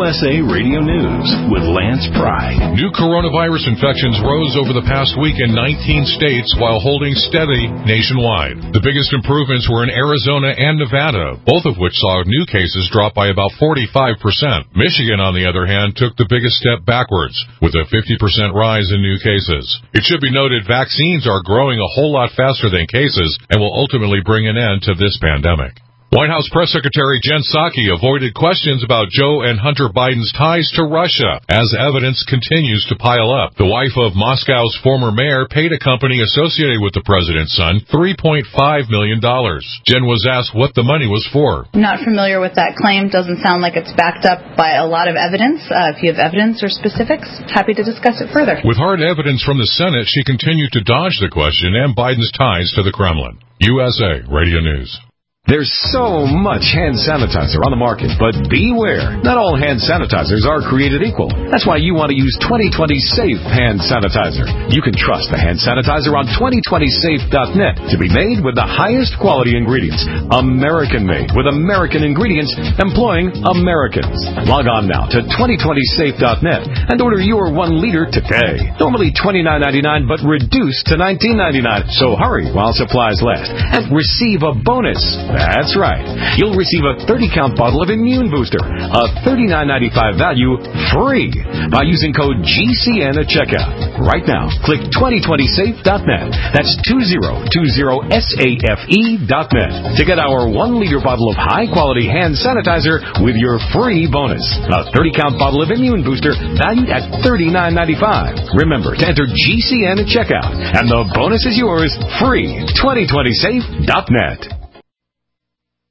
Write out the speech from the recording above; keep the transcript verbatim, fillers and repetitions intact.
S A Radio News with Lance Pry. New coronavirus infections rose over the past week in nineteen states while holding steady nationwide. The biggest improvements were in Arizona and Nevada, both of which saw new cases drop by about forty-five percent. Michigan, on the other hand, took the biggest step backwards, with a fifty percent rise in new cases. It should be noted vaccines are growing a whole lot faster than cases and will ultimately bring an end to this pandemic. White House Press Secretary Jen Psaki avoided questions about Joe and Hunter Biden's ties to Russia as evidence continues to pile up. The wife of Moscow's former mayor paid a company associated with the president's son three point five million dollars. Jen was asked what the money was for. I'm not familiar with that claim. Doesn't sound like it's backed up by a lot of evidence. Uh, if you have evidence or specifics, happy to discuss it further. With hard evidence from the Senate, she continued to dodge the question and Biden's ties to the Kremlin. U S A Radio News. There's so much hand sanitizer on the market, but beware. Not all hand sanitizers are created equal. That's why you want to use twenty twenty Safe Hand Sanitizer. You can trust the hand sanitizer on twenty twenty safe dot net to be made with the highest quality ingredients. American-made with American ingredients employing Americans. Log on now to twenty twenty safe dot net and order your one liter today. Normally twenty-nine ninety-nine, but reduced to nineteen ninety-nine. So hurry while supplies last and receive a bonus. That's right. You'll receive a thirty count bottle of Immune Booster, a thirty-nine ninety-five value, free by using code G C N at checkout. Right now, click twenty twenty safe dot net. That's two zero two zero safe dot net to get our one liter bottle of high-quality hand sanitizer with your free bonus. A thirty count bottle of Immune Booster valued at thirty-nine ninety-five. Remember to enter G C N at checkout, and the bonus is yours free. twenty twenty safe dot net.